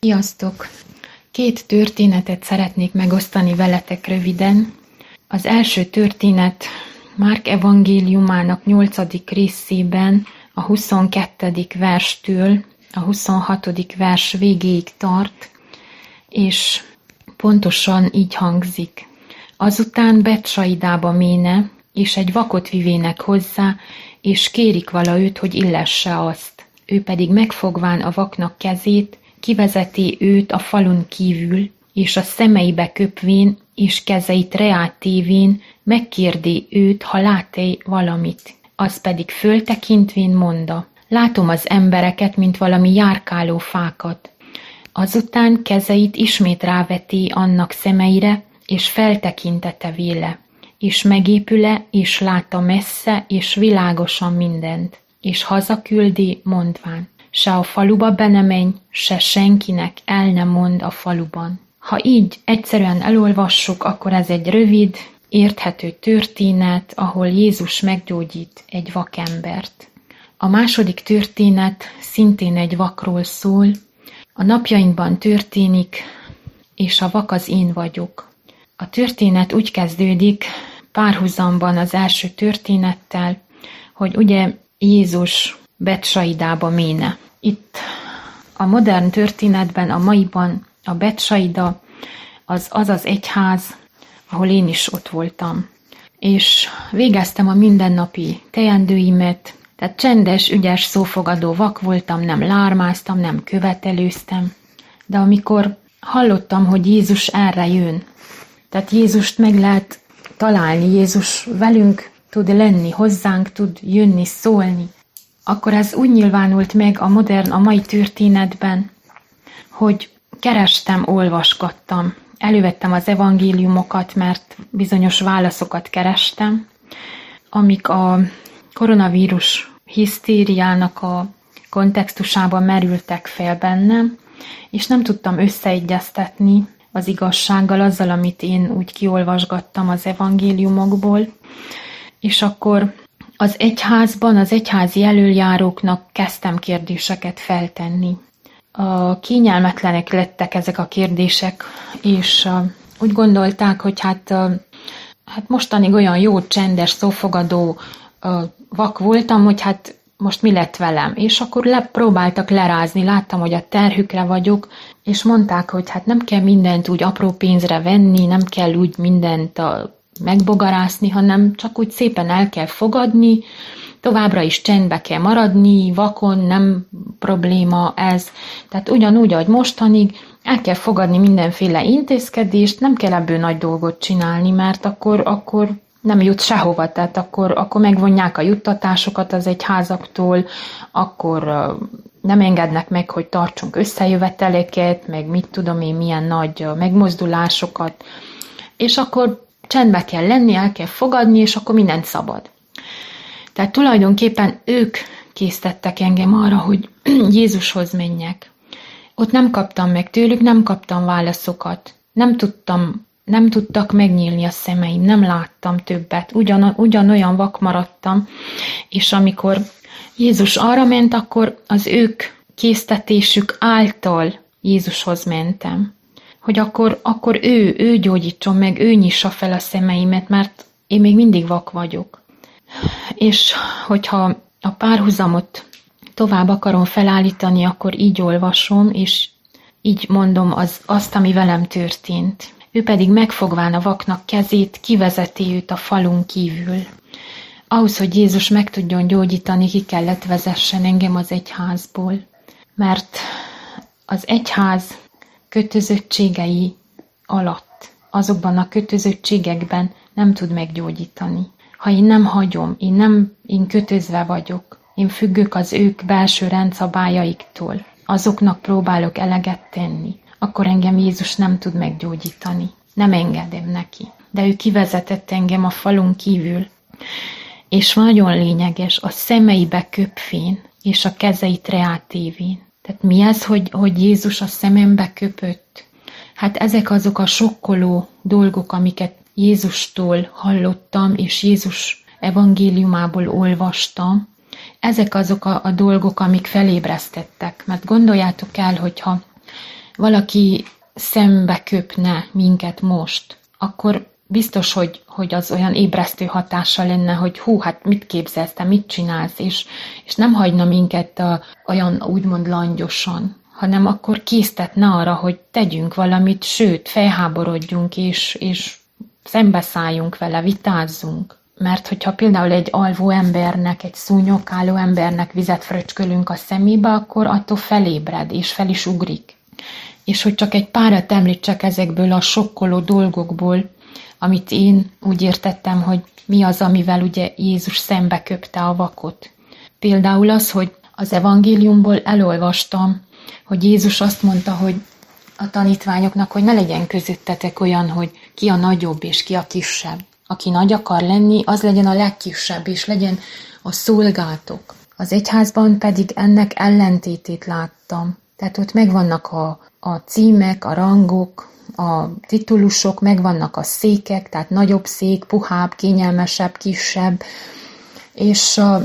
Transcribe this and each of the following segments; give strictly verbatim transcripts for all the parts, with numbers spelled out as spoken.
Sziasztok! Két történetet szeretnék megosztani veletek röviden. Az első történet Márk evangéliumának nyolcadik részében a huszonkettedik verstől a huszonhatodik vers végéig tart, és pontosan így hangzik. Azután Betsaidába méne, és egy vakot vivének hozzá, és kérik vala őt, hogy illesse azt. Ő pedig megfogván a vaknak kezét, kivezeti őt a falun kívül, és a szemeibe köpvén, és kezeit reát tévén, megkérdi őt, ha lát-e valamit. Az pedig föltekintvén monda, látom az embereket, mint valami járkáló fákat. Azután kezeit ismét ráveti annak szemeire, és feltekintete véle, és megépüle, és látta messze, és világosan mindent, és hazaküldi, mondván, se a faluba be ne menj, se senkinek el ne mond a faluban. Ha így egyszerűen elolvassuk, akkor ez egy rövid, érthető történet, ahol Jézus meggyógyít egy vakembert. A második történet szintén egy vakról szól, a napjainkban történik, és a vak az én vagyok. A történet úgy kezdődik, párhuzamban az első történettel, hogy ugye Jézus Betsaidába méne. Itt a modern történetben, a maiban a Betsaida az az az egyház, ahol én is ott voltam. És végeztem a mindennapi teendőimet, tehát csendes, ügyes, szófogadó vak voltam, nem lármáztam, nem követelőztem. De amikor hallottam, hogy Jézus erre jön, tehát Jézust meg lehet találni, Jézus velünk tud lenni, hozzánk tud jönni, szólni, akkor ez úgy nyilvánult meg a modern, a mai történetben, hogy kerestem, olvasgattam, elővettem az evangéliumokat, mert bizonyos válaszokat kerestem, amik a koronavírus hisztériának a kontextusában merültek fel bennem, és nem tudtam összeegyeztetni az igazsággal, azzal, amit én úgy kiolvasgattam az evangéliumokból, és akkor az egyházban, az egyházi elöljáróknak kezdtem kérdéseket feltenni. A kényelmetlenek lettek ezek a kérdések, és úgy gondolták, hogy hát, hát mostanig olyan jó, csendes, szófogadó vak voltam, hogy hát most mi lett velem. És akkor le, próbáltak lerázni, láttam, hogy a terhükre vagyok, és mondták, hogy hát nem kell mindent úgy apró pénzre venni, nem kell úgy mindent a, megbogarászni, hanem csak úgy szépen el kell fogadni, továbbra is csendbe kell maradni, vakon, nem probléma ez. Tehát ugyanúgy, ahogy mostanig, el kell fogadni mindenféle intézkedést, nem kell ebből nagy dolgot csinálni, mert akkor, akkor nem jut sehova, tehát akkor, akkor megvonják a juttatásokat az egyházaktól, akkor nem engednek meg, hogy tartsunk összejöveteleket, meg mit tudom én, milyen nagy megmozdulásokat, és akkor csendbe kell lenni, el kell fogadni, és akkor mindent szabad. Tehát tulajdonképpen ők késztettek engem arra, hogy Jézushoz menjek. Ott nem kaptam meg tőlük, nem kaptam válaszokat. Nem tudtam, nem tudtak megnyílni a szemeim, nem láttam többet. Ugyan, ugyanolyan vak maradtam, és amikor Jézus arra ment, akkor az ők késztetésük által Jézushoz mentem. Hogy akkor, akkor ő, ő gyógyítson meg, ő nyissa fel a szemeimet, mert én még mindig vak vagyok. És hogyha a párhuzamot tovább akarom felállítani, akkor így olvasom, és így mondom az, azt, ami velem történt. Ő pedig megfogván a vaknak kezét, kivezeti őt a falun kívül. Ahhoz, hogy Jézus meg tudjon gyógyítani, ki kellett vezessen engem az egyházból. Mert az egyház kötözöttségei alatt, azokban a kötözöttségekben nem tud meggyógyítani. Ha én nem hagyom, én nem, én kötözve vagyok, én függök az ők belső rendszabályaiktól, azoknak próbálok eleget tenni, akkor engem Jézus nem tud meggyógyítani. Nem engedem neki. De ő kivezetett engem a falun kívül, és nagyon lényeges, a szemeibe köpvén, és a kezeit reátévén. Tehát mi ez, hogy, hogy Jézus a szemembe köpött? Hát ezek azok a sokkoló dolgok, amiket Jézustól hallottam, és Jézus evangéliumából olvastam. Ezek azok a, a dolgok, amik felébresztettek. Mert gondoljátok el, hogyha valaki szembe köpne minket most, akkor biztos, hogy, hogy az olyan ébresztő hatással lenne, hogy hú, hát mit képzelsz, te mit csinálsz, és, és nem hagyna minket a, olyan úgymond langyosan, hanem akkor késztetne arra, hogy tegyünk valamit, sőt, felháborodjunk, és, és szembeszálljunk vele, vitázzunk. Mert hogyha például egy alvó embernek, egy szúnyogáló embernek vizet fröcskölünk a szemébe, akkor attól felébred, és fel is ugrik. És hogy csak egy párat említsek ezekből a sokkoló dolgokból, amit én úgy értettem, hogy mi az, amivel ugye Jézus szembe köpte a vakot. Például az, hogy az evangéliumból elolvastam, hogy Jézus azt mondta, hogy a tanítványoknak, hogy ne legyen közöttetek olyan, hogy ki a nagyobb és ki a kisebb. Aki nagy akar lenni, az legyen a legkisebb, és legyen a szolgátok. Az egyházban pedig ennek ellentétét láttam. Tehát ott megvannak a, a címek, a rangok, a titulusok, megvannak a székek, tehát nagyobb szék, puhább, kényelmesebb, kisebb, és a,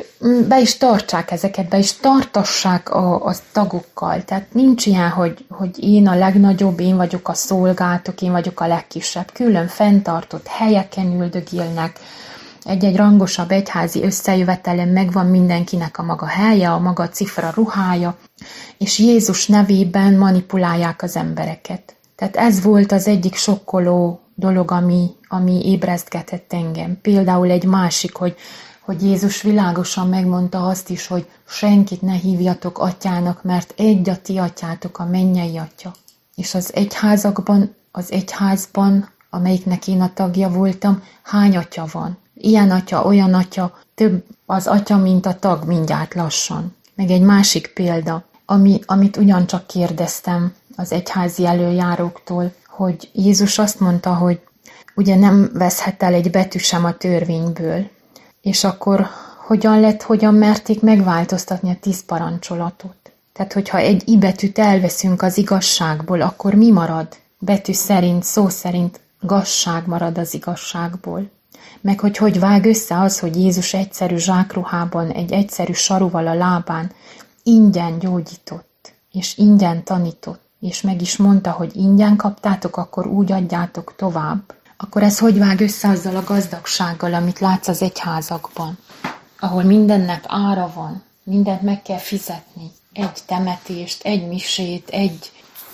be is tartsák ezeket, be is tartassák a, a tagokkal. Tehát nincs ilyen, hogy, hogy én a legnagyobb, én vagyok a szolgátok, én vagyok a legkisebb. Külön fenntartott helyeken üldögélnek. Egy-egy rangosabb egyházi összejövetelen megvan mindenkinek a maga helye, a maga cifra ruhája, és Jézus nevében manipulálják az embereket. Tehát ez volt az egyik sokkoló dolog, ami, ami ébresztgetett engem. Például egy másik, hogy, hogy Jézus világosan megmondta azt is, hogy senkit ne hívjatok atyának, mert egy a ti atyátok, a mennyei atya. És az egyházakban, az egyházban, amelyiknek én a tagja voltam, hány atya van? Ilyen atya, olyan atya, több az atya, mint a tag mindjárt lassan. Meg egy másik példa, ami, amit ugyancsak kérdeztem az egyházi előjáróktól, hogy Jézus azt mondta, hogy ugye nem veszhet el egy betű sem a törvényből. És akkor hogyan lett, hogyan merték megváltoztatni a tíz parancsolatot? Tehát, hogyha egy i betűt elveszünk az igazságból, akkor mi marad? Betű szerint, szó szerint gazság marad az igazságból. Meg hogy hogy vág össze az, hogy Jézus egyszerű zsákruhában, egy egyszerű saruval a lábán ingyen gyógyított, és ingyen tanított, és meg is mondta, hogy ingyen kaptátok, akkor úgy adjátok tovább. Akkor ez hogy vág össze azzal a gazdagsággal, amit látsz az egyházakban, ahol mindennek ára van, mindent meg kell fizetni. Egy temetést, egy misét, egy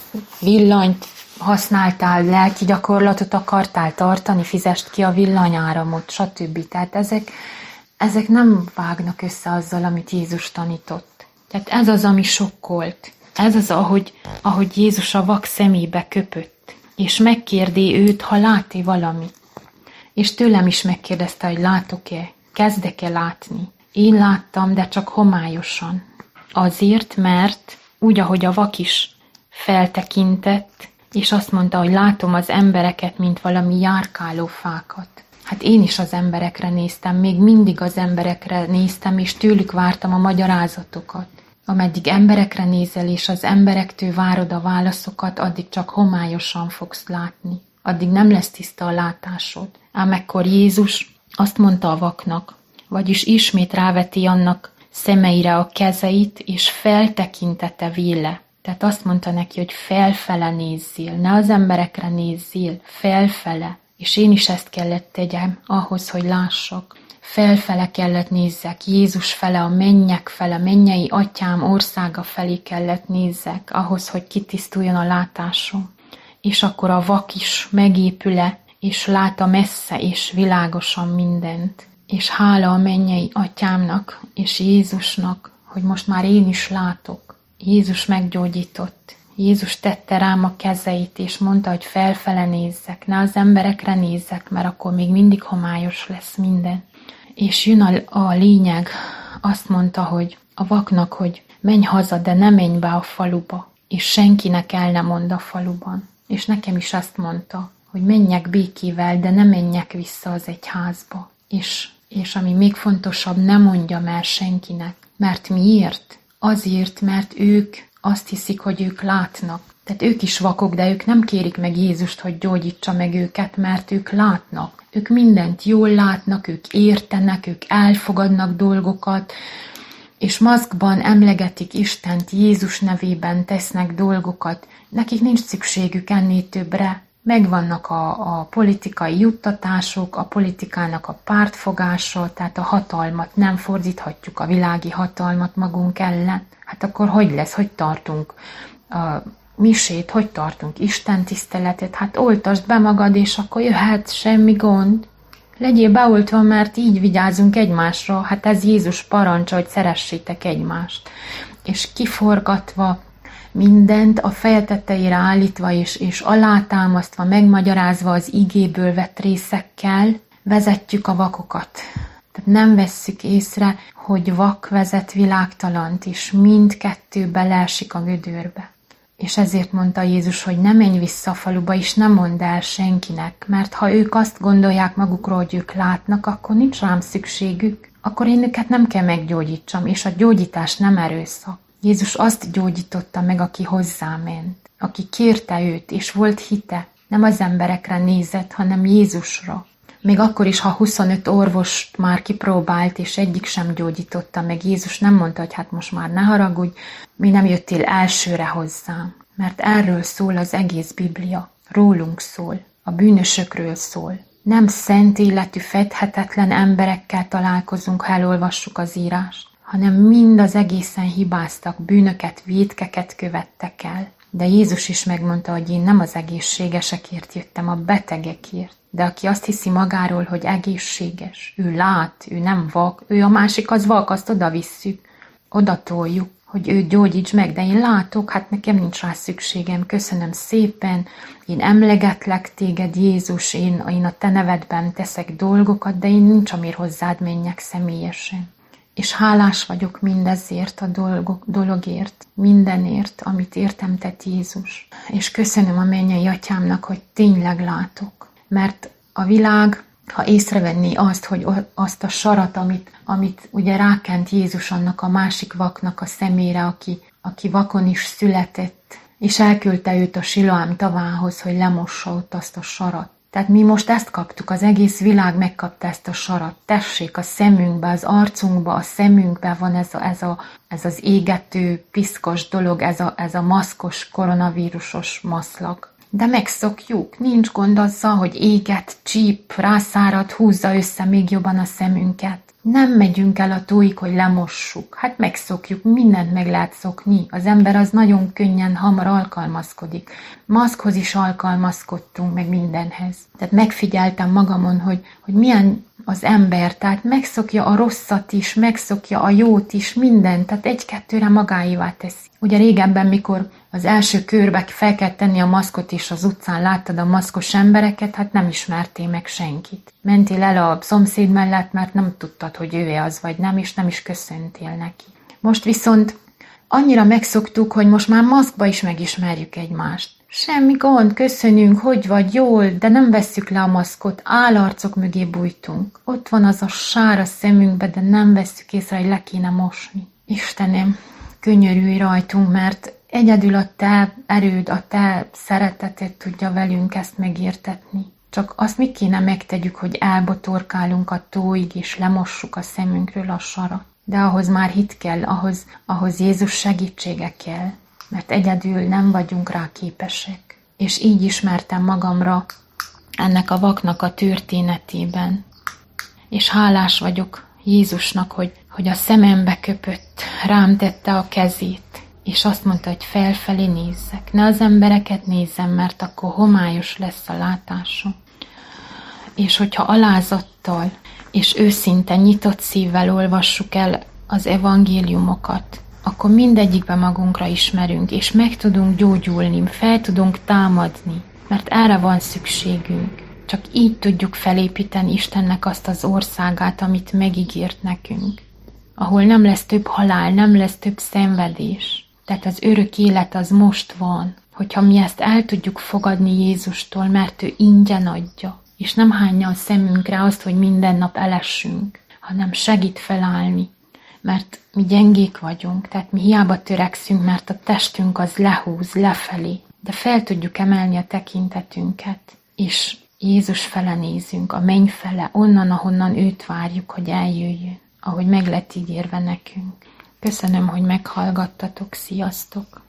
villanyt használtál, lelki gyakorlatot akartál tartani, fizest ki a villanyáramot, stb. Tehát ezek, ezek nem vágnak össze azzal, amit Jézus tanított. Tehát ez az, ami sokkolt. Ez az, ahogy, ahogy Jézus a vak szemébe köpött, és megkérdi őt, ha lát-e valamit. És tőlem is megkérdezte, hogy látok-e, kezdek-e látni. Én láttam, de csak homályosan. Azért, mert úgy, ahogy a vak is feltekintett, és azt mondta, hogy látom az embereket, mint valami járkáló fákat. Hát én is az emberekre néztem, még mindig az emberekre néztem, és tőlük vártam a magyarázatokat. Ameddig emberekre nézel, és az emberektől várod a válaszokat, addig csak homályosan fogsz látni. Addig nem lesz tiszta a látásod. Ám ekkor Jézus azt mondta a vaknak, vagyis ismét ráveti annak szemeire a kezeit, és feltekintette véle. Tehát azt mondta neki, hogy felfele nézzél, ne az emberekre nézzél, felfele. És én is ezt kellett tegyem ahhoz, hogy lássak. Felfele kellett nézzek, Jézus fele, a mennyek fele, mennyei atyám országa felé kellett nézzek, ahhoz, hogy kitisztuljon a látásom. És akkor a vak is megépül-e, és lát a messze és világosan mindent. És hála a mennyei atyámnak és Jézusnak, hogy most már én is látok. Jézus meggyógyított. Jézus tette rám a kezeit, és mondta, hogy felfele nézzek, ne az emberekre nézzek, mert akkor még mindig homályos lesz minden. És jön a, a lényeg, azt mondta, hogy a vaknak, hogy menj haza, de ne menj be a faluba, és senkinek el ne mondd a faluban. És nekem is azt mondta, hogy menjek békével, de ne menjek vissza az egyházba. És, és ami még fontosabb, ne mondjam el senkinek. Mert miért? Azért, mert ők azt hiszik, hogy ők látnak. Tehát ők is vakok, de ők nem kérik meg Jézust, hogy gyógyítsa meg őket, mert ők látnak. Ők mindent jól látnak, ők értenek, ők elfogadnak dolgokat, és maszkban emlegetik Istent, Jézus nevében tesznek dolgokat, nekik nincs szükségük ennél többre. Megvannak a, a politikai juttatások, a politikának a pártfogása, tehát a hatalmat nem fordíthatjuk, a világi hatalmat magunk ellen. Hát akkor hogy lesz, hogy tartunk a misét, hogy tartunk Isten tiszteletet? Hát oltasd be magad, és akkor jöhet, semmi gond. Legyél beoltva, mert így vigyázunk egymásra. Hát ez Jézus parancsa, hogy szeressétek egymást. És kiforgatva, mindent a feje tetejére állítva és, és alátámasztva, megmagyarázva az igéből vett részekkel vezetjük a vakokat. Tehát nem vesszük észre, hogy vak vezet világtalant, és mindkettő beleesik a gödörbe. És ezért mondta Jézus, hogy ne menj vissza a faluba, és ne mondd el senkinek, mert ha ők azt gondolják magukról, hogy ők látnak, akkor nincs rám szükségük, akkor én őket nem kell meggyógyítsam, és a gyógyítás nem erőszak. Jézus azt gyógyította meg, aki hozzáment, aki kérte őt, és volt hite, nem az emberekre nézett, hanem Jézusra. Még akkor is, ha huszonöt orvost már kipróbált, és egyik sem gyógyította meg, Jézus nem mondta, hogy hát most már ne haragudj, mi nem jöttél elsőre hozzám. Mert erről szól az egész Biblia, rólunk szól, a bűnösökről szól. Nem szent életű, fedhetetlen emberekkel találkozunk, ha elolvassuk az írást, hanem mind az egészen hibáztak, bűnöket, vétkeket követtek el. De Jézus is megmondta, hogy én nem az egészségesekért jöttem, a betegekért. De aki azt hiszi magáról, hogy egészséges, ő lát, ő nem vak, ő a másik az vak, azt oda visszük, oda toljuk, hogy őt gyógyíts meg, de én látok, hát nekem nincs rá szükségem, köszönöm szépen, én emlegetlek téged, Jézus, én, én a te nevedben teszek dolgokat, de én nincs, amire hozzád menjek személyesen. És hálás vagyok mindezért a dolgok, dologért, mindenért, amit értem tett Jézus. És köszönöm a mennyei atyámnak, hogy tényleg látok. Mert a világ, ha észrevenné azt, hogy azt a sarat, amit, amit ugye rákent Jézus annak a másik vaknak a szemére, aki, aki vakon is született, és elküldte őt a Siloám tavához, hogy lemossa ott azt a sarat. Tehát mi most ezt kaptuk, az egész világ megkapta ezt a sarat. Tessék, a szemünkbe, az arcunkba, a szemünkbe van ez, a, ez, a, ez az égető, piszkos dolog, ez a, ez a maszkos, koronavírusos maszlag. De megszokjuk, nincs gond azzal, hogy éget, csíp, rászárad, húzza össze még jobban a szemünket. Nem megyünk el a tóig, hogy lemossuk. Hát megszokjuk, mindent meg lehet szokni. Az ember az nagyon könnyen, hamar alkalmazkodik. Maszkhoz is alkalmazkodtunk, meg mindenhez. Tehát megfigyeltem magamon, hogy, hogy milyen az ember, tehát megszokja a rosszat is, megszokja a jót is, mindent, tehát egy-kettőre magáévá teszi. Ugye régebben, mikor az első körbe fel kell tenni a maszkot, és az utcán láttad a maszkos embereket, hát nem ismertél meg senkit. Mentél el a szomszéd mellett, mert nem tudtad, hogy ő az vagy nem, és nem is köszöntél neki. Most viszont annyira megszoktuk, hogy most már maszkba is megismerjük egymást. Semmi gond, köszönünk, hogy vagy, jól, de nem vesszük le a maszkot, állarcok mögé bújtunk. Ott van az a sár a szemünkbe, de nem vesszük észre, hogy le kéne mosni. Istenem, könyörülj rajtunk, mert egyedül a te erőd, a te szereteted tudja velünk ezt megértetni. Csak azt mi kéne megtegyük, hogy elbotorkálunk a tóig, és lemossuk a szemünkről a sarat. De ahhoz már hit kell, ahhoz, ahhoz Jézus segítsége kell, mert egyedül nem vagyunk rá képesek. És így ismertem magamra ennek a vaknak a történetében. És hálás vagyok Jézusnak, hogy, hogy a szemembe köpött, rám tette a kezét, és azt mondta, hogy felfelé nézzek. Ne az embereket nézzem, mert akkor homályos lesz a látásom. És hogyha alázattal és őszinte nyitott szívvel olvassuk el az evangéliumokat, akkor mindegyikbe magunkra ismerünk, és meg tudunk gyógyulni, fel tudunk támadni, mert erre van szükségünk. Csak így tudjuk felépíteni Istennek azt az országát, amit megígért nekünk, ahol nem lesz több halál, nem lesz több szenvedés. Tehát az örök élet az most van, hogyha mi ezt el tudjuk fogadni Jézustól, mert ő ingyen adja, és nem hányja a szemünkre azt, hogy minden nap elessünk, hanem segít felállni, mert mi gyengék vagyunk, tehát mi hiába törekszünk, mert a testünk az lehúz, lefelé, de fel tudjuk emelni a tekintetünket, és Jézus fele nézünk, a menny fele, onnan, ahonnan őt várjuk, hogy eljöjjön, ahogy meg lett ígérve nekünk. Köszönöm, hogy meghallgattatok, sziasztok!